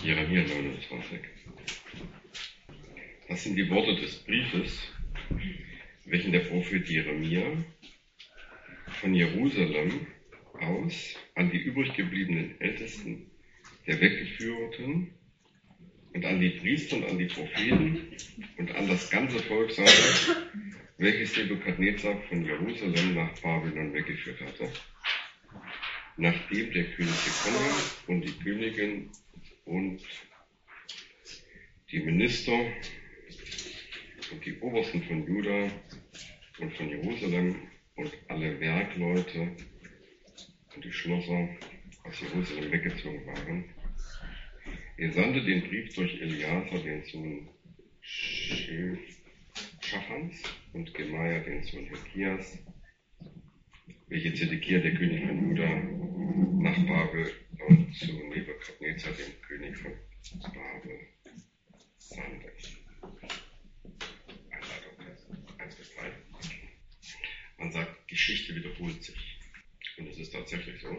Jeremia 29. Das sind die Worte des Briefes, welchen der Prophet Jeremia von Jerusalem aus an die übrig gebliebenen Ältesten der Weggeführten und an die Priester und an die Propheten und an das ganze Volk sagte, welches Nebukadnezar von Jerusalem nach Babylon weggeführt hatte, nachdem der König Jekonja und die Königin und die Minister und die Obersten von Juda und von Jerusalem und alle Werkleute und die Schlosser aus Jerusalem weggezogen waren. Er sandte den Brief durch Eliasa, den Sohn Schaphans, und Gemaja, den Sohn Hilkias, welche Zedekia, der König von Juda, nach Babylon zu Nebukadnezar, dem König von Babel, sandte. Einleitung 1 bis 3. Man sagt, Geschichte wiederholt sich. Und es ist tatsächlich so.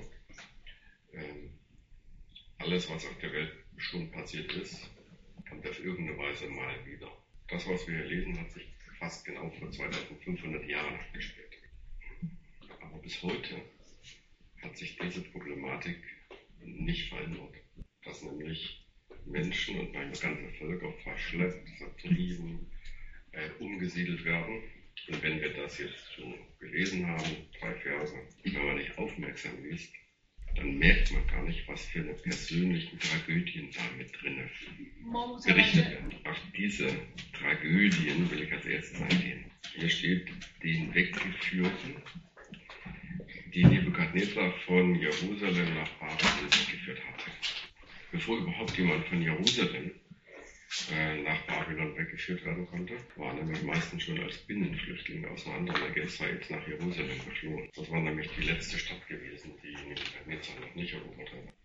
Alles, was auf der Welt schon passiert ist, kommt auf irgendeine Weise mal wieder. Das, was wir hier lesen, hat sich fast genau vor 2500 Jahren abgespielt. Aber bis heute hat sich diese Problematik nicht verändert. Dass nämlich Menschen und manchmal ganze Völker verschleppt, vertrieben, umgesiedelt werden. Und wenn wir das jetzt so gelesen haben, 3 Verse, wenn man nicht aufmerksam liest, dann merkt man gar nicht, was für eine persönlichen Tragödien da mit drin berichtet werden. Auf diese Tragödien will ich als erstes eingehen. Hier steht, den Weggeführten, die Nebukadnezar von Jerusalem nach Babylon weggeführt hatte. Bevor überhaupt jemand von Jerusalem nach Babylon weggeführt werden konnte, waren nämlich meistens schon als Binnenflüchtlinge aus einer anderen Regentzeit nach Jerusalem geflohen. Das war nämlich die letzte Stadt gewesen, die Nebukadnezar noch nicht erobert hat.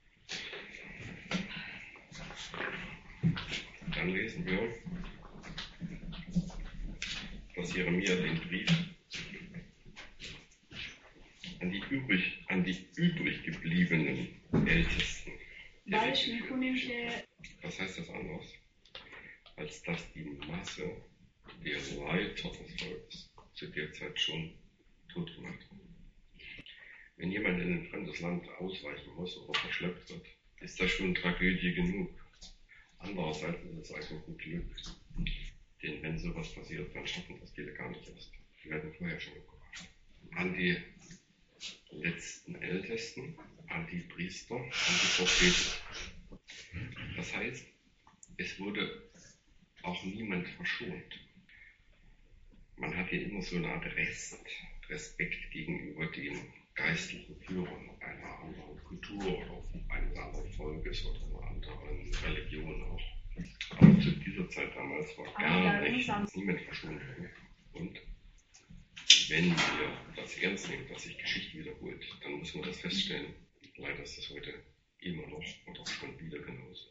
Dann lesen wir, dass Jeremia den Brief an die übrig gebliebenen Ältesten. Was heißt das anders? Als dass die Masse der Leiter des Volkes zu der Zeit schon tot gemacht wurde. Wenn jemand in ein fremdes Land ausweichen muss oder verschleppt wird, ist das schon Tragödie genug. Andererseits ist es eigentlich ein Glück, denn wenn sowas passiert, dann schaffen das viele gar nicht erst. Die werden vorher schon umgebracht. An die letzten Ältesten, an die Priester, an die Propheten. Das heißt, es wurde auch niemand verschont. Man hat hier immer so eine Art Respekt gegenüber den geistlichen Führern einer anderen Kultur oder eines anderen Volkes oder einer anderen Religion auch. Aber zu dieser Zeit damals war gar niemand verschont worden. Und wenn wir das ernst nehmen, dass sich Geschichte wiederholt, dann muss man das feststellen. Leider ist das heute immer noch oder schon wieder genauso.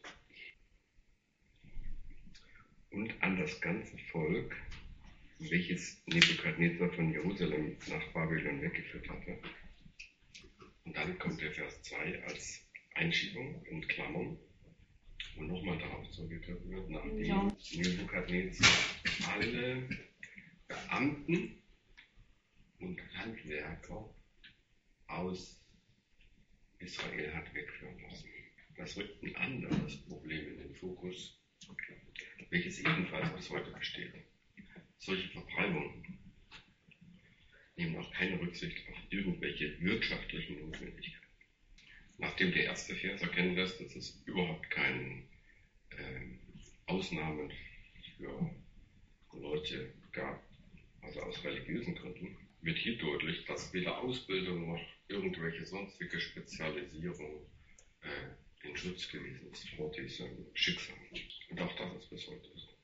Und an das ganze Volk, welches Nebukadnezar von Jerusalem nach Babylon weggeführt hatte. Und dann kommt der Vers 2 als Einschiebung in Klammern, wo nochmal darauf zurückgegriffen wird, nachdem Nebukadnezar alle Beamten und Handwerker aus Israel hat wegführen lassen. Das rückt ein anderes Problem in den Fokus, welches ebenfalls bis heute besteht. Solche Vertreibungen nehmen auch keine Rücksicht auf irgendwelche wirtschaftlichen Notwendigkeiten. Nachdem der erste Vers erkennen lässt, dass es überhaupt keine Ausnahmen für Leute gab, also aus religiösen Gründen, wird hier deutlich, dass weder Ausbildung noch irgendwelche sonstige Spezialisierung in Schutz gewesen ist vor diesem Schicksal. Und auch das ist bis heute so.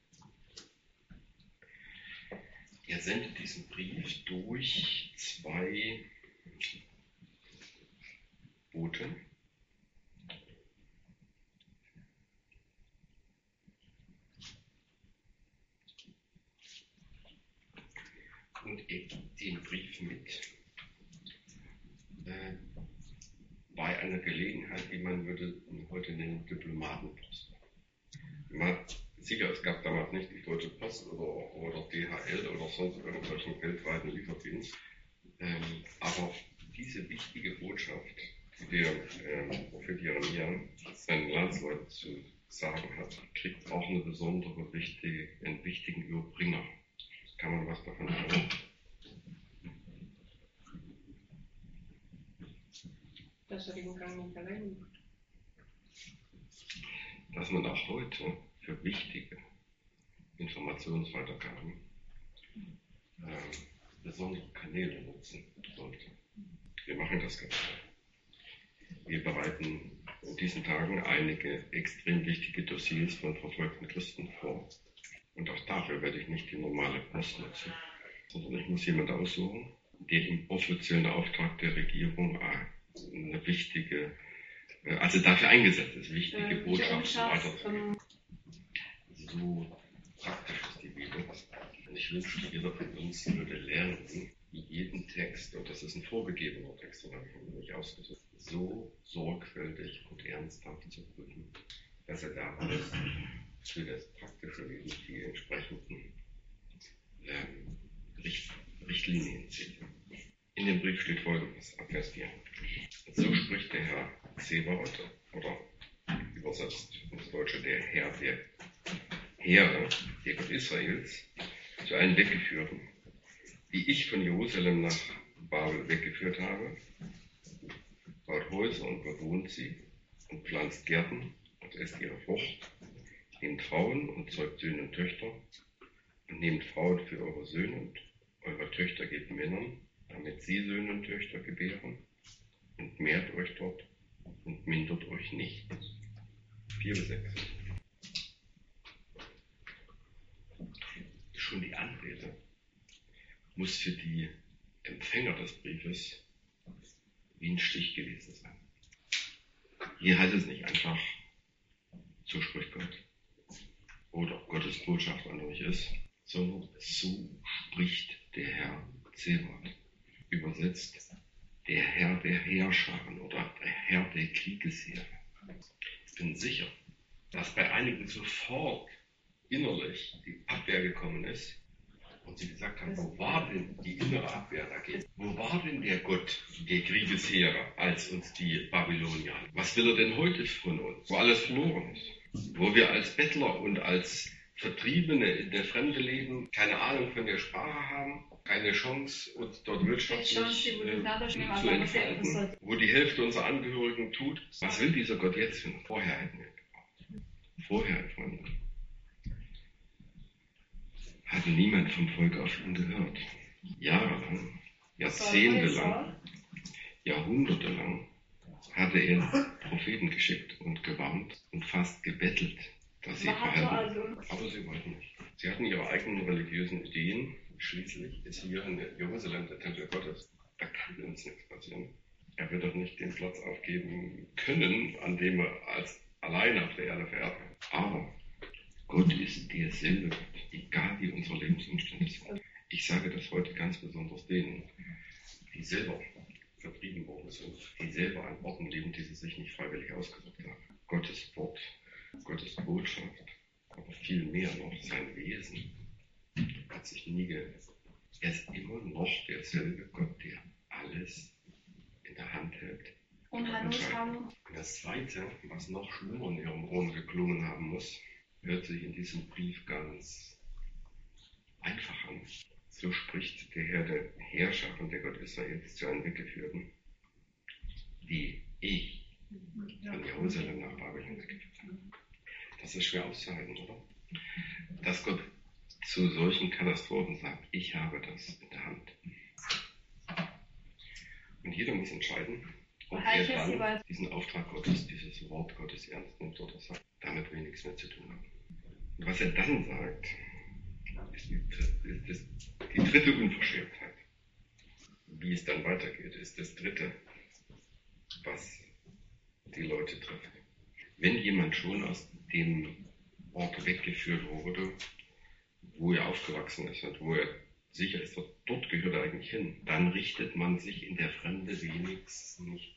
Er sendet diesen Brief durch 2 Boten. Und er gibt den Brief mit bei einer Gelegenheit, die man würde heute nennen Diplomatenpost. Sicher, es gab damals nicht die Deutsche Post oder DHL oder sonst irgendwelchen weltweiten Lieferdienst. Aber diese wichtige Botschaft, die der Prophet Jeremia seinen Landsleuten zu sagen hat, kriegt auch einen wichtigen Überbringer. Kann man was davon hören? Dass er den Gang nicht allein macht. Dass man auch heute für wichtige Informationsweitergaben besondere Kanäle nutzen sollte. Wir machen das ganz klar. Wir bereiten in diesen Tagen einige extrem wichtige Dossiers von verfolgten Christen vor. Und auch dafür werde ich nicht die normale Post nutzen, sondern ich muss jemanden aussuchen, der im offiziellen Auftrag der Regierung eine wichtige, also dafür eingesetzt ist, wichtige Botschaften weiterzugeben. So praktisch ist die Bibel. Und ich wünschte, jeder von uns würde lernen, jeden Text, und das ist ein vorgegebener Text, den habe ich mir nicht ausgesucht, so sorgfältig und ernsthaft zu prüfen, dass er daraus für das praktische Leben die entsprechenden Richtlinien zieht. In dem Brief steht Folgendes, ab Vers 4. So spricht der Herr Zebaoth, oder übersetzt ins Deutsche der Herr der Heere, der Gott Israels, zu allen Weggeführten, die ich von Jerusalem nach Babel weggeführt habe, baut Häuser und bewohnt sie und pflanzt Gärten und esst ihre Frucht, nehmt Frauen und zeugt Söhne und Töchter und nehmt Frauen für eure Söhne und eure Töchter gebt Männern, damit sie Söhne und Töchter gebären, und mehrt euch dort und mindert euch nicht. 4 bis 6. Schon die Anrede muss für die Empfänger des Briefes wie ein Stich gewesen sein. Hier heißt es nicht einfach, so spricht Gott oder Gottes Botschaft an euch ist, sondern so spricht der Herr Zebaoth. Übersetzt der Herr der Heerscharen oder der Herr der Kriegesheere. Ich bin sicher, dass bei einigen sofort innerlich die Abwehr gekommen ist und sie gesagt haben, wo war denn die innere Abwehr dagegen? Wo war denn der Gott der Kriegesheere, als uns die Babylonier? Was will er denn heute von uns, wo alles verloren ist? Wo wir als Bettler und als Vertriebene in der Fremde leben, keine Ahnung von der Sprache haben, keine Chance, uns dort wirtschaftlich zu entfalten, wo die Hälfte unserer Angehörigen tut. Was will dieser Gott jetzt finden? Vorher hätten wir gebraucht. Vorher, Freunde, hatte niemand vom Volk auf ihn gehört. Jahrelang, jahrzehntelang, jahrhundertelang hatte er Propheten geschickt und gewarnt und fast gebettelt, dass sie verhalten. Aber sie wollten nicht. Sie hatten ihre eigenen religiösen Ideen. Schließlich ist hier in Jerusalem der Tempel Gottes. Da kann uns nichts passieren. Er wird doch nicht den Platz aufgeben können, an dem er als alleine auf der Erde verehrt wird. Aber Gott ist derselbe Gott, egal wie unsere Lebensumstände sind. Ich sage das heute ganz besonders denen, die selber vertrieben worden sind, die selber an Orten leben, die sie sich nicht freiwillig ausgesucht haben. Gottes Wort, Gottes Botschaft, aber viel mehr noch sein Wesen hat sich nie geändert. Er ist immer noch derselbe Gott, der alles in der Hand hält. Und das Zweite, was noch schlimmer in ihrem Ohren geklungen haben muss, hört sich in diesem Brief ganz einfach an. So spricht der Herr der Heerscharen, der Gott Israels, zu allen Weggeführten, die ich von Jerusalem nach Babylon weggeführt habe. Das ist schwer auszuhalten, oder? Dass Gott zu solchen Katastrophen sagt, ich habe das in der Hand. Und jeder muss entscheiden, ob er dann diesen Auftrag Gottes, dieses Wort Gottes ernst nimmt oder sagt, damit will ich nichts mehr zu tun haben. Und was er dann sagt, ist die dritte Unverschämtheit. Wie es dann weitergeht, ist das dritte, was die Leute trifft. Wenn jemand schon aus dem Ort weggeführt wurde, wo er aufgewachsen ist und wo er sicher ist, dort gehört er eigentlich hin, dann richtet man sich in der Fremde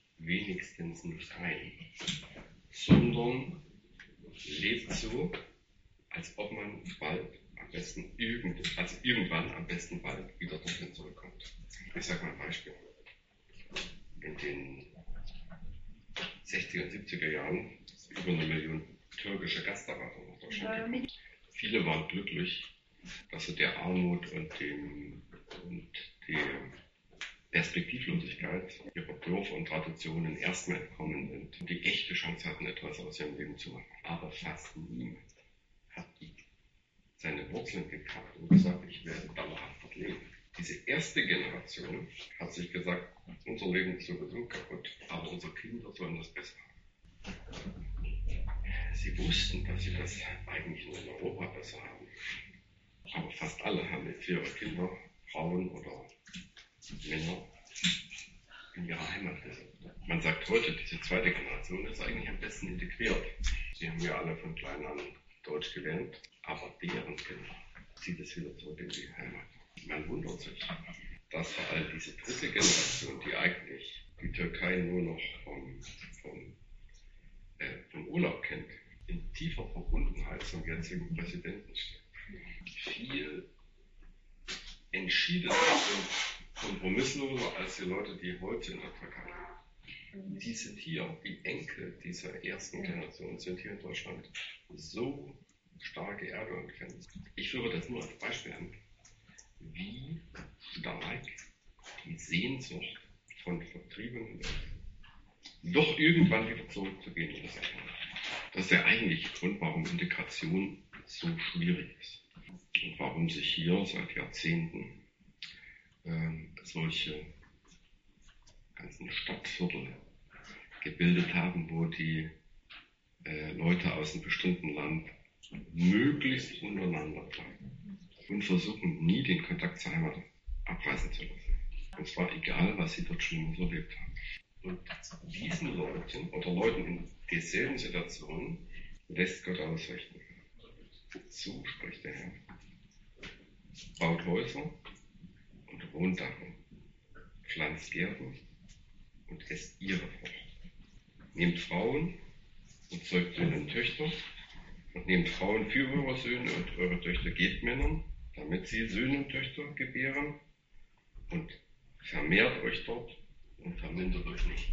wenigstens nicht ein, sondern lebt so, als ob man bald irgendwann am besten bald wieder dorthin zurückkommt. Ich sage mal ein Beispiel. In den 60er und 70er Jahren über 1 Million türkische Gastarbeiter nach Deutschland gekommen. Viele waren glücklich, dass sie der Armut und der Perspektivlosigkeit ihrer Dörfer und Traditionen erstmal entkommen sind und die echte Chance hatten, etwas aus ihrem Leben zu machen. Aber fast niemand hat seine Wurzeln gekappt und gesagt, ich werde dauerhaft dort leben. Diese erste Generation hat sich gesagt, unser Leben ist sowieso kaputt, aber unsere Kinder sollen das besser haben. Sie wussten, dass sie das eigentlich nur in Europa besser haben. Aber fast alle haben jetzt ihre Kinder, Frauen oder Männer in ihrer Heimat gesetzt. Man sagt heute, diese zweite Generation ist eigentlich am besten integriert. Sie haben ja alle von klein an Deutsch gelernt, aber deren Kinder zieht es wieder zurück in die Heimat. Man wundert sich, dass vor allem diese dritte Generation, die eigentlich die Türkei nur noch vom Urlaub kennt, in tiefer Verbundenheit zum jetzigen Präsidenten steht. Viel entschiedener und kompromissloser als die Leute, die heute in der Türkei leben. Die sind hier, die Enkel dieser ersten Generation sind hier in Deutschland so starke Erdogan-Fans. Ich führe das nur als Beispiel an, wie stark die Sehnsucht von Vertriebenen ist, doch irgendwann wieder zurückzugehen in das Land. Das ist der eigentliche Grund, warum Integration so schwierig ist und warum sich hier seit Jahrzehnten solche ganzen Stadtviertel gebildet haben, wo die Leute aus einem bestimmten Land möglichst untereinander bleiben und versuchen nie den Kontakt zur Heimat abreißen zu lassen. Und zwar egal, was sie dort schon erlebt haben. Und diesen Leuten oder Leuten in derselben Situation lässt Gott ausrichten. So spricht der Herr. Baut Häuser und wohnt darin. Pflanzt Gärten und esst ihre Frucht. Nehmt Frauen und zeugt Söhne und Töchter und nehmt Frauen für eure Söhne und eure Töchter gebt Männern, damit sie Söhne und Töchter gebären und vermehrt euch dort und vermindert euch nicht.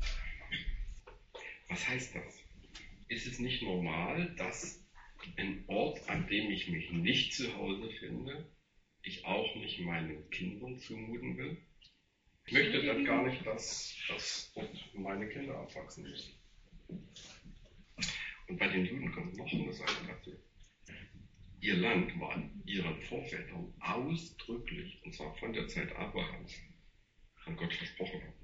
Was heißt das? Ist es nicht normal, dass ein Ort, an dem ich mich nicht zu Hause finde, ich auch nicht meinen Kindern zumuten will? Ich möchte dann gar nicht, dass dort meine Kinder aufwachsen müssen. Und bei den Juden kommt noch eine Sache dazu. Ihr Land war ihren Vorvätern ausdrücklich, und zwar von der Zeit Abrahams, von Gott versprochen worden.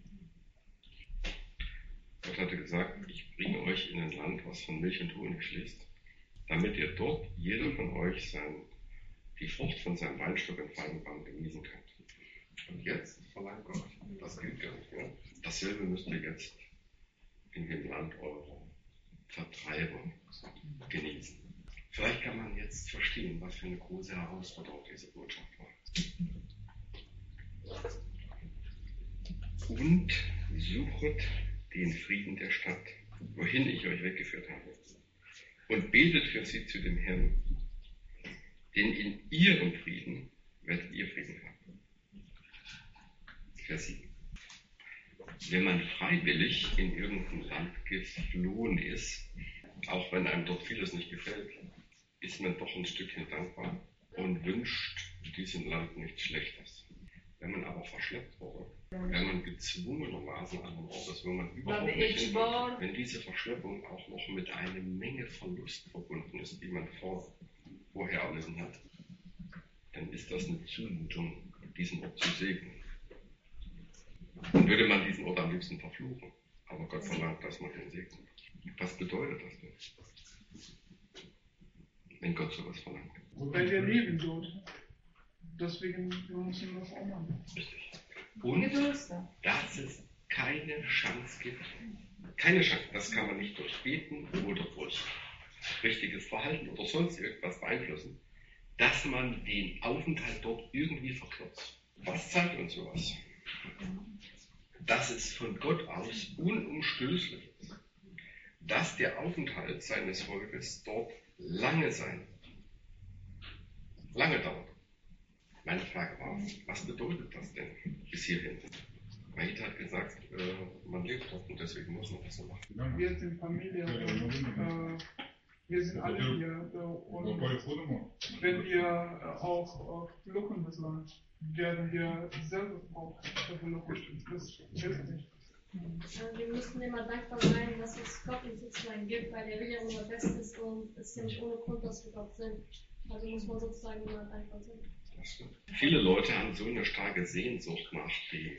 Gott hatte gesagt, ich bringe euch in ein Land, was von Milch und Honig fließt, damit ihr dort, jeder von euch, die Frucht von seinem Weinstock und Feigenbaum genießen könnt. Und jetzt verlangt Gott, das gilt gar nicht mehr. Dasselbe müsst ihr jetzt in dem Land eurer Vertreiber genießen. Vielleicht kann man jetzt verstehen, was für eine große Herausforderung diese Botschaft war. Und suchet den Frieden der Stadt, wohin ich euch weggeführt habe. Und betet für sie zu dem Herrn, denn in ihrem Frieden werdet ihr Frieden haben. Vers 7. Wenn man freiwillig in irgendein Land geflohen ist, auch wenn einem dort vieles nicht gefällt, ist man doch ein Stückchen dankbar und wünscht diesem Land nichts Schlechtes. Wenn man aber verschleppt wurde, wenn man gezwungenermaßen an einem Ort ist, wo man überhaupt nicht hin will, wenn diese Verschleppung auch noch mit einer Menge Verlust verbunden ist, die man vorher erlitten hat, dann ist das eine Zumutung, diesen Ort zu segnen. Dann würde man diesen Ort am liebsten verfluchen, aber Gott verlangt, dass man den segnet. Was bedeutet das denn, wenn Gott sowas verlangt? Weil wir leben dort. Deswegen müssen wir das auch machen. Richtig. Und dass es keine Chance gibt. Keine Chance. Das kann man nicht durch Beten oder durch richtiges Verhalten oder sonst irgendwas beeinflussen, dass man den Aufenthalt dort irgendwie verkürzt. Was zeigt uns sowas? Dass es von Gott aus unumstößlich ist, dass der Aufenthalt seines Volkes dort lange sein wird. lange dauert. Meine Frage war, was bedeutet das denn bis hierhin? Mahit hat gesagt, man lebt doch und deswegen muss man das so machen. Wir sind Familie und wir sind alle hier. Und wenn wir auch fluchen müssen, werden wir selber auch fluchen. Das hilft nicht. Wir müssen immer dankbar sein, dass es Gott uns sozusagen gibt, weil er will ja unser Bestes und es ist ja nicht ohne Grund, dass wir Gott sind. Also muss man sozusagen immer dankbar sein. Viele Leute haben so eine starke Sehnsucht nach dem,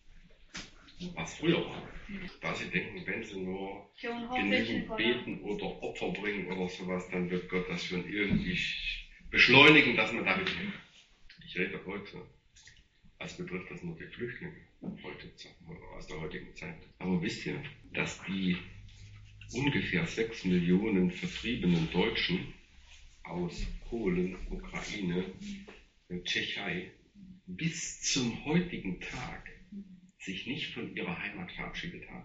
was früher war. Da sie denken, wenn sie nur genügend beten oder Opfer bringen oder sowas, dann wird Gott das schon irgendwie beschleunigen, dass man damit hilft. Ich rede heute, als betrifft das nur die Flüchtlinge heute, aus der heutigen Zeit. Aber wisst ihr, dass die ungefähr 6 Millionen vertriebenen Deutschen aus Polen, Ukraine, Tschechei bis zum heutigen Tag sich nicht von ihrer Heimat verabschiedet haben?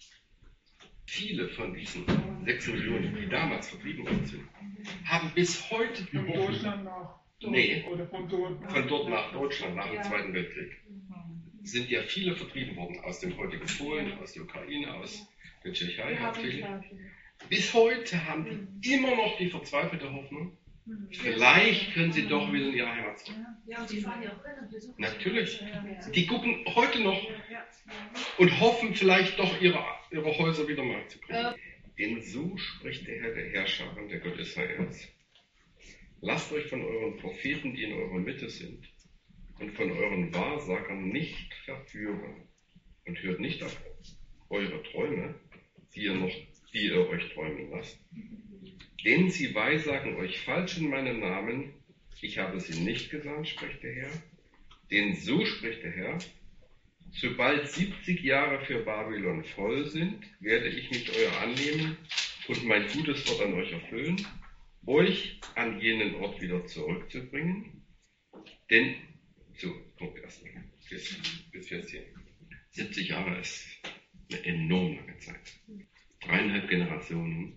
Viele von diesen 6 Millionen, die damals vertrieben worden sind, haben bis heute von Deutschland nach oder von dort nach Deutschland, nach dem Zweiten Weltkrieg, sind ja viele vertrieben worden aus dem heutigen Polen, aus der Ukraine, aus der Tschechei hauptsächlich. Bis heute haben die immer noch die verzweifelte Hoffnung, vielleicht können sie doch wieder in ihre Heimat zurück. Ja, und die fahren ja auch hin und besuchen. Natürlich. Die gucken heute noch und hoffen vielleicht doch ihre Häuser wieder mal zu kriegen. Denn so spricht der Herr der Herrscher und der Gott Israels. Lasst euch von euren Propheten, die in eurer Mitte sind, und von euren Wahrsagern nicht verführen und hört nicht auf eure Träume, die ihr euch träumen lasst. Denn sie weissagen euch falsch in meinem Namen, ich habe sie nicht gesandt, spricht der Herr. Denn so spricht der Herr, sobald 70 Jahre für Babylon voll sind, werde ich mich euer annehmen und mein gutes Wort an euch erfüllen, euch an jenen Ort wieder zurückzubringen. Denn, Punkt erstmal, bis jetzt hier. 70 Jahre ist eine enorm lange Zeit. 3,5 Generationen.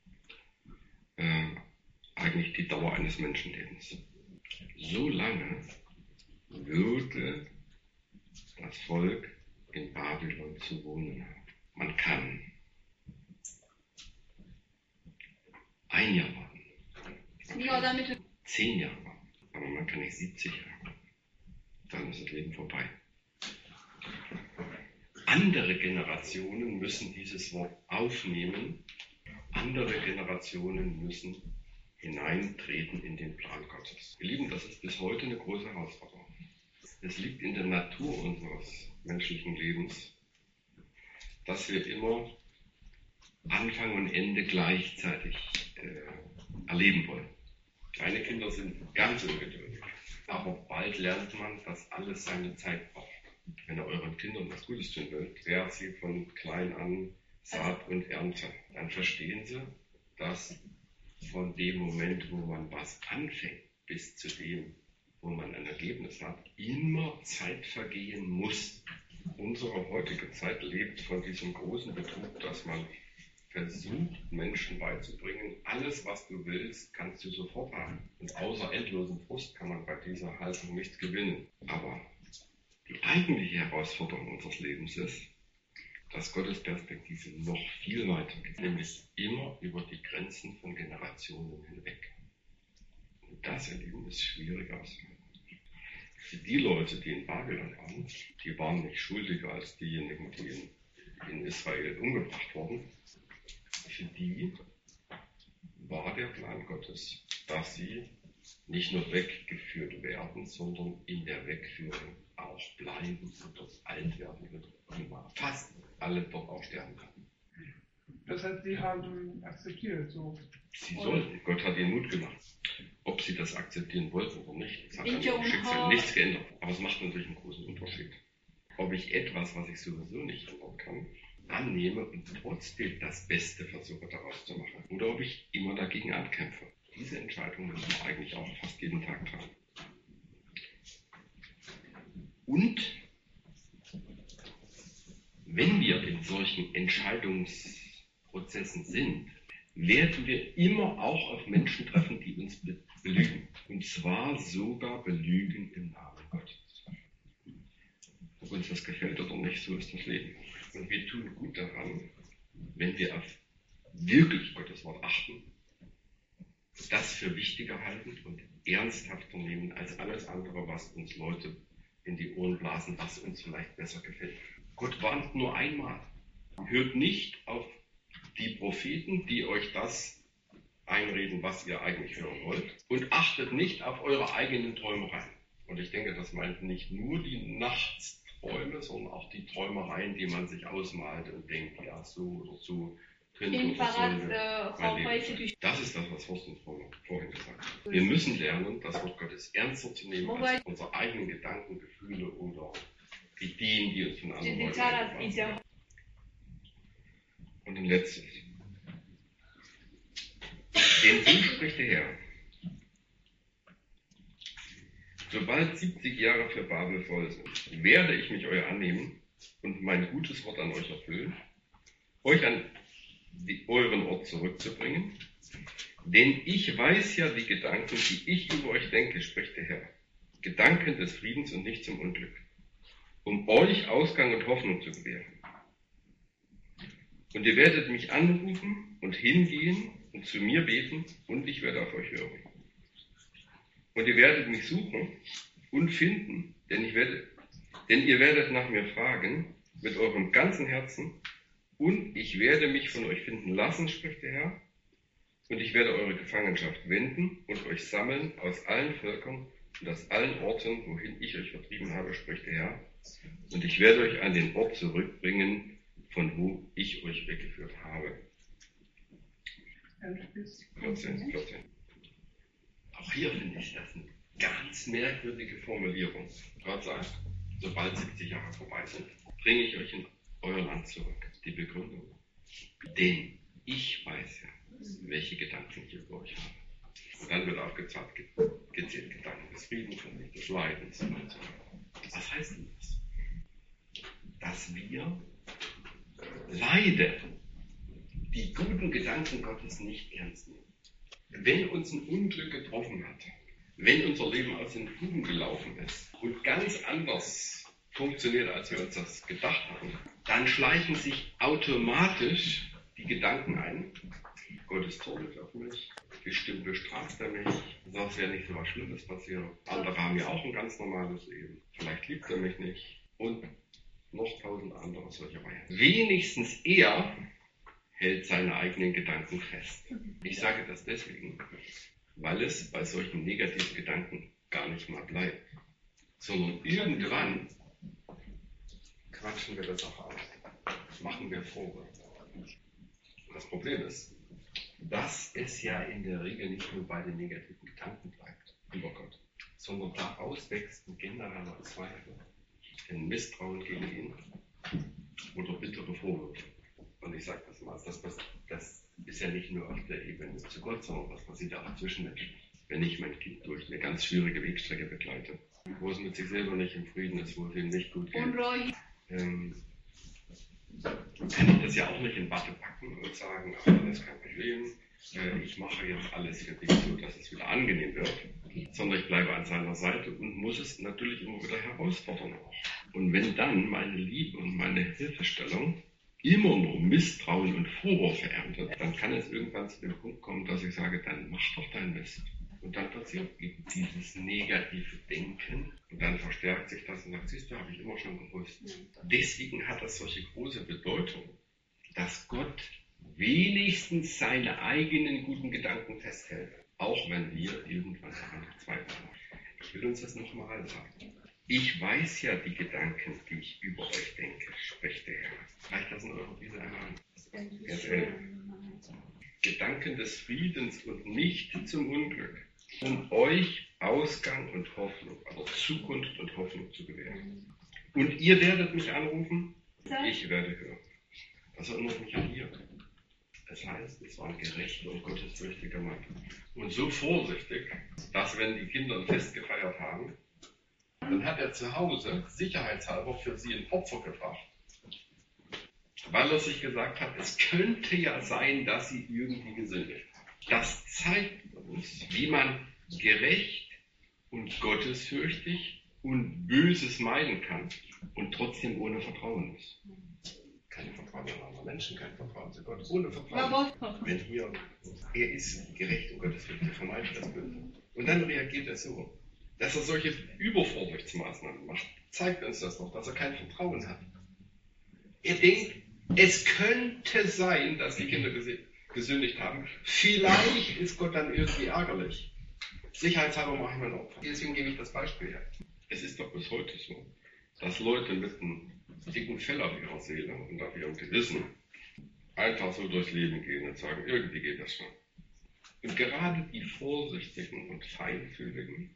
Eigentlich die Dauer eines Menschenlebens. So lange würde das Volk in Babylon zu wohnen haben. Man kann 1 Jahr warten, 10 Jahre warten, aber man kann nicht 70 Jahre warten. Dann ist das Leben vorbei. Andere Generationen müssen dieses Wort aufnehmen. Andere Generationen müssen hineintreten in den Plan Gottes. Ihr Lieben, das ist bis heute eine große Herausforderung. Es liegt in der Natur unseres menschlichen Lebens, dass wir immer Anfang und Ende gleichzeitig erleben wollen. Kleine Kinder sind ganz ungeduldig, aber bald lernt man, dass alles seine Zeit braucht. Wenn ihr euren Kindern was Gutes tun wollt, lehrt sie von klein an Saat und Ernte. Dann verstehen sie, dass von dem Moment, wo man was anfängt, bis zu dem, wo man ein Ergebnis hat, immer Zeit vergehen muss. Unsere heutige Zeit lebt von diesem großen Betrug, dass man versucht, Menschen beizubringen, alles, was du willst, kannst du sofort haben. Und außer endlosen Frust kann man bei dieser Haltung nichts gewinnen. Aber die eigentliche Herausforderung unseres Lebens ist, dass Gottes Perspektive noch viel weiter geht, nämlich immer über die Grenzen von Generationen hinweg. Und das, ihr Lieben, ist schwierig auszuhalten. Für die Leute, die in Babylon waren, die waren nicht schuldiger als diejenigen, die in Israel umgebracht wurden. Für die war der Plan Gottes, dass sie nicht nur weggeführt werden, sondern in der Wegführung auch bleiben und dort alt werden und fast alle dort auch sterben können. Das heißt, sie haben akzeptiert. So. Sie sollten. Gott hat ihnen Mut gemacht. Ob sie das akzeptieren wollten oder nicht, das hat an ihrem Schicksal nichts geändert. Aber es macht natürlich einen großen Unterschied. Ob ich etwas, was ich sowieso nicht ändern kann, annehme und trotzdem das Beste versuche daraus zu machen. Oder ob ich immer dagegen ankämpfe. Diese Entscheidung müssen wir eigentlich auch fast jeden Tag treffen. Und wenn wir in solchen Entscheidungsprozessen sind, werden wir immer auch auf Menschen treffen, die uns belügen. Und zwar sogar belügen im Namen Gottes. Ob uns das gefällt oder nicht, so ist das Leben. Und wir tun gut daran, wenn wir auf wirklich Gottes Wort achten, das für wichtiger halten und ernsthafter nehmen als alles andere, was uns Leute in die Ohren blasen, was uns vielleicht besser gefällt. Gott warnt nur einmal. Hört nicht auf die Propheten, die euch das einreden, was ihr eigentlich hören wollt, und achtet nicht auf eure eigenen Träumereien. Und ich denke, das meint nicht nur die Nachtsträume, sondern auch die Träumereien, die man sich ausmalt und denkt, ja, so oder so könnte oder sollte mein Leben sein. Das ist das, was Horst vorhin gesagt hat. Wir müssen lernen, das Wort Gottes ernster zu nehmen als unsere eigenen Gedanken, Gefühle oder Ideen, die uns von anderen Leuten eingebracht werden. Und ein letztes. Denn so spricht der Herr. Sobald 70 Jahre für Babel voll sind, werde ich mich euer annehmen und mein gutes Wort an euch erfüllen, euch an euren Ort zurückzubringen. Denn ich weiß ja die Gedanken, die ich über euch denke, spricht der Herr. Gedanken des Friedens und nicht zum Unglück, um euch Ausgang und Hoffnung zu gewähren. Und ihr werdet mich anrufen und hingehen und zu mir beten, und ich werde auf euch hören. Und ihr werdet mich suchen und finden, denn ihr werdet nach mir fragen mit eurem ganzen Herzen, und ich werde mich von euch finden lassen, spricht der Herr, und ich werde eure Gefangenschaft wenden und euch sammeln aus allen Völkern und aus allen Orten, wohin ich euch vertrieben habe, spricht der Herr, und ich werde euch an den Ort zurückbringen, von wo ich euch weggeführt habe. 14. Auch hier finde ich das eine ganz merkwürdige Formulierung. Gott sagt, sobald 70 Jahre vorbei sind, bringe ich euch in euer Land zurück. Die Begründung. Denn ich weiß ja, welche Gedanken ich über euch habe. Und dann wird aufgezählt Gedanken des Friedens und nicht des Leidens und so weiter. Was heißt denn das? Dass wir leider die guten Gedanken Gottes nicht ernst nehmen. Wenn uns ein Unglück getroffen hat, wenn unser Leben aus den Fugen gelaufen ist und ganz anders funktioniert, als wir uns das gedacht haben, dann schleichen sich automatisch die Gedanken ein. Gott ist zornig auf mich, bestimmt bestraft er mich, sonst wäre nicht so was Schlimmes passiert. Andere haben ja auch ein ganz normales Leben. Vielleicht liebt er mich nicht. Und noch 1000 andere solche Reihen. Wenigstens er hält seine eigenen Gedanken fest. Ich sage das deswegen, weil es bei solchen negativen Gedanken gar nicht mal bleibt, sondern irgendwann quatschen wir das auch aus, machen wir Vorwürfe. Das Problem ist, dass es ja in der Regel nicht nur bei den negativen Gedanken bleibt über Gott, sondern daraus wächst ein genereller Zweifel, ein Misstrauen gegen ihn oder bittere Vorwürfe. Und ich sage das mal, das ist ja nicht nur auf der Ebene zu Gott, sondern das passiert auch zwischenmenschlich. Wenn ich mein Kind durch eine ganz schwierige Wegstrecke begleite, wo es mit sich selber nicht im Frieden ist, wo es ihm nicht gut geht, kann ich das ja auch nicht in Watte packen und sagen, ach, das ist kein Problem, ich mache jetzt alles für dich so, dass es wieder angenehm wird, sondern ich bleibe an seiner Seite und muss es natürlich immer wieder herausfordern auch. Und wenn dann meine Liebe und meine Hilfestellung immer nur Misstrauen und Vorwürfe erntet, dann kann es irgendwann zu dem Punkt kommen, dass ich sage, dann mach doch dein Mist. Und dann passiert eben dieses negative Denken und dann verstärkt sich das und sagt, siehst du, habe ich immer schon gewusst. Deswegen hat das solche große Bedeutung, dass Gott wenigstens seine eigenen guten Gedanken festhält, auch wenn wir irgendwann daran zweifeln. Ich will uns das nochmal sagen. Ich weiß ja die Gedanken, die ich über euch denke, spricht der Herr. Reicht das in eurer Bibel einmal an? Vers 11. Gedanken des Friedens und nicht zum Unglück, um euch Ausgang und Hoffnung, also Zukunft und Hoffnung zu gewähren. Und ihr werdet mich anrufen, ich werde hören. Das erinnert mich an hier. Das heißt, es war ein gerechter und gottesfürchtiger Mann. Und so vorsichtig, dass wenn die Kinder ein Fest gefeiert haben, dann hat er zu Hause sicherheitshalber für sie ein Opfer gebracht, weil er sich gesagt hat, es könnte ja sein, dass sie irgendwie gesündigt haben. Das zeigt uns, wie man gerecht und gottesfürchtig und Böses meiden kann und trotzdem ohne Vertrauen ist. Kein Vertrauen an andere Menschen, kein Vertrauen zu Gott, ohne Vertrauen. Wenn hier, er ist gerecht und gottesfürchtig, er vermeidet das Böse. Und dann reagiert er so, dass er solche Übervorsichtsmaßnahmen macht, zeigt uns das doch, dass er kein Vertrauen hat. Er denkt, es könnte sein, dass die Kinder gesündigt haben. Vielleicht ist Gott dann irgendwie ärgerlich. Sicherheitshalber mache ich mein Opfer. Deswegen gebe ich das Beispiel her. Es ist doch bis heute so, dass Leute mit einem dicken Fell auf ihrer Seele und auf ihrem Gewissen einfach so durchs Leben gehen und sagen, irgendwie geht das schon. Und gerade die Vorsichtigen und Feinfühligen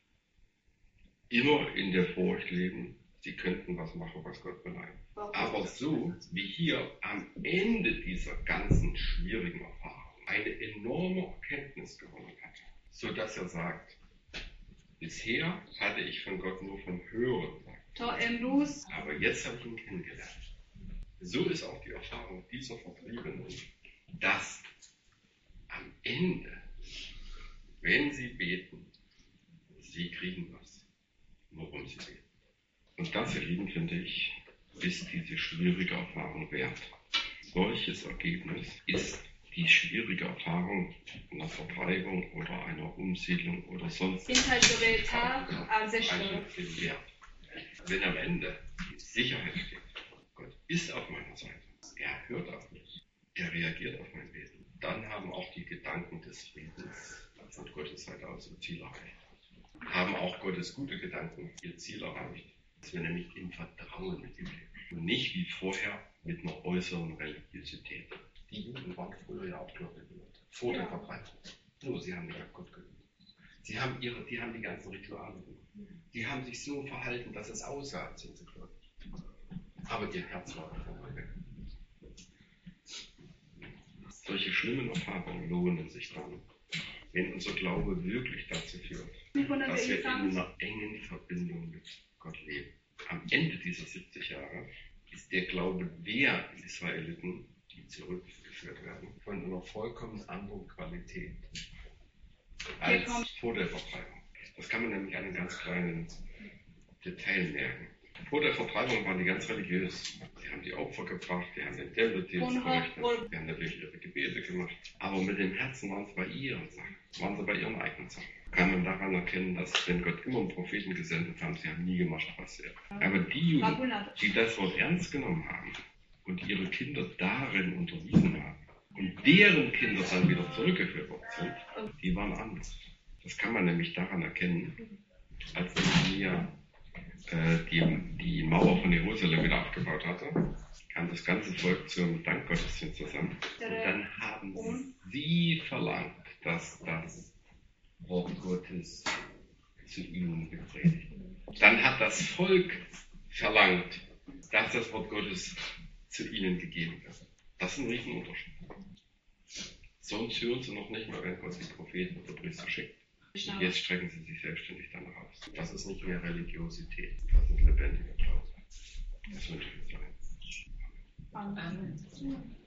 immer in der Furcht leben, sie könnten was machen, was Gott beleidigt. Aber so wie hier am Ende dieser ganzen schwierigen Erfahrung eine enorme Erkenntnis gewonnen hat, sodass er sagt, bisher hatte ich von Gott nur vom Hören gesagt, aber jetzt habe ich ihn kennengelernt. So ist auch die Erfahrung dieser Vertriebenen, dass am Ende, wenn sie beten, sie kriegen was, worum sie beten. Und das, ihr Lieben, finde ich, ist diese schwierige Erfahrung wert. Solches Ergebnis ist die schwierige Erfahrung einer Vertreibung oder einer Umsiedlung oder sonst was wert. Wenn am Ende Sicherheit steht, Gott ist auf meiner Seite, er hört auf mich, er reagiert auf mein Beten, dann haben auch die Gedanken des Friedens von Gottes Seite aus ihr Ziel erreicht. Haben auch Gottes gute Gedanken ihr Ziel erreicht, dass wir nämlich im Vertrauen mit ihm leben und nicht wie vorher mit einer äußeren Religiosität. Die Juden waren früher ja auch Gläubige, vor der Verbreitung. Nur sie haben nicht auf Gott gehört. Die haben die ganzen Rituale gemacht. Die haben sich so verhalten, dass es aussah, als sind sie gläubig. Aber ihr Herz war davon weg. Solche schlimmen Erfahrungen lohnen sich dann, wenn unser Glaube wirklich dazu führt, dass wir in einer engen Verbindung mit Gott leben. Am Ende dieser 70 Jahre ist der Glaube der Israeliten, die zurückgeführt werden, von einer vollkommen anderen Qualität als vor der Vertreibung. Das kann man nämlich an einem ganz kleinen Detail merken. Vor der Vertreibung waren die ganz religiös. Die haben die Opfer gebracht, die haben den Tempeldienst verrichtet, die haben natürlich ihre Gebete gemacht. Aber mit dem Herzen waren sie bei ihren Sachen, waren sie bei ihren eigenen Sachen. Kann man daran erkennen, dass wenn Gott immer einen Propheten gesendet haben, sie haben nie gemacht, was er. Aber die Juden, die das Wort ernst genommen haben und ihre Kinder darin unterwiesen haben und deren Kinder dann wieder zurückgeführt worden sind, die waren anders. Das kann man nämlich daran erkennen, als Nehemia die Mauer von Jerusalem wieder aufgebaut hatte, kam das ganze Volk zum Dankgottesdienst zusammen. Und dann haben sie verlangt, dass das Wort Gottes zu ihnen gepredigt wird. Dann hat das Volk verlangt, dass das Wort Gottes zu ihnen gegeben wird. Das ist ein Riesenunterschied. Sonst hören sie noch nicht mal, wenn Gott die Propheten oder Priester schickt. Und jetzt strecken sie sich selbstständig danach aus. Das ist nicht mehr Religiosität, das ist lebendiger Glaube. Das wünsche ich uns allen. Amen.